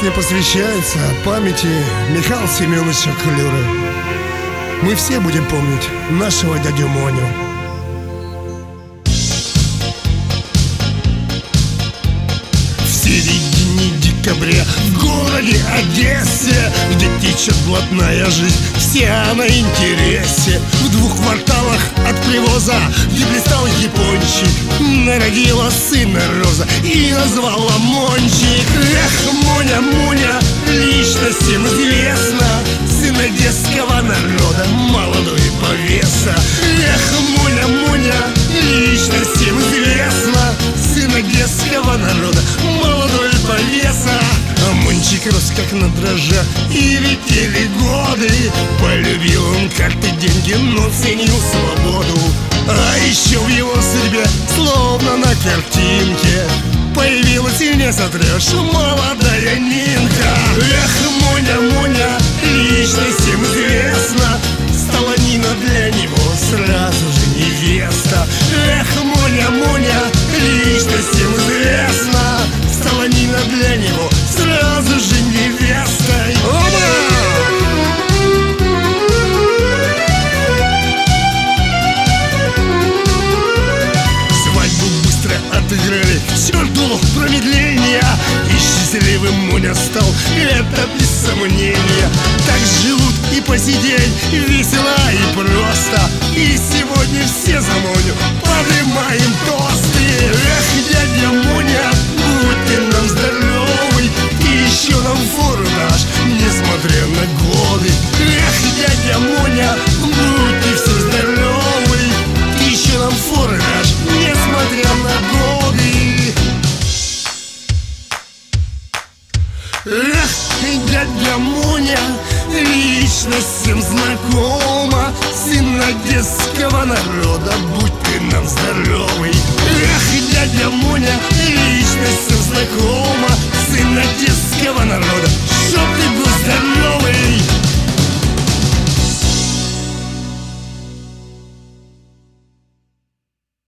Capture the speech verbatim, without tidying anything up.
Песня посвящается памяти Михаила Семеновича Клюры. Мы все будем помнить нашего дядю Моню. В середине декабря в городе Одессе, где течет блатная жизнь, вся на интересе. В двух кварталах от привоза, где блистал япончик, народила сына Роза и назвала Мончик. Эх, Моня, Моня, лично всем известно, сын одесского народа, молодой повеса. Эх, Моня, Моня, лично всем известно, сын одесского народа, молодой повеса. А Мончик рос как на дрожжах, и летели годы. Полюбил он как-то деньги, но ценил свободу. А еще в его судьбе, словно на картинке, появилась и не сотрешь молодая Нинка. Эх, Моня, Моня, лично всем известно, стала Нина для него сразу же невеста. Эх, Моня, Моня, лично всем известно, стала Нина для него сразу же невестой. Оба! Отыграли к черту промедления, и счастливым Моня стал, это без сомнения. Так живут и по сей день, весело и просто. И сегодня все за Моню поднимаем тосты. Эх, дядя Моня, будь ты нам здоровый, и еще нам фору дашь, несмотря на годы. Эх, дядя Моня, будь ты все здоровый, и еще нам фору дашь, несмотря на годы. Эх, дядя Моня, лично всем знакома, сын одесского народа, будь ты нам здоровый. Эх, дядя Моня, лично всем знакома,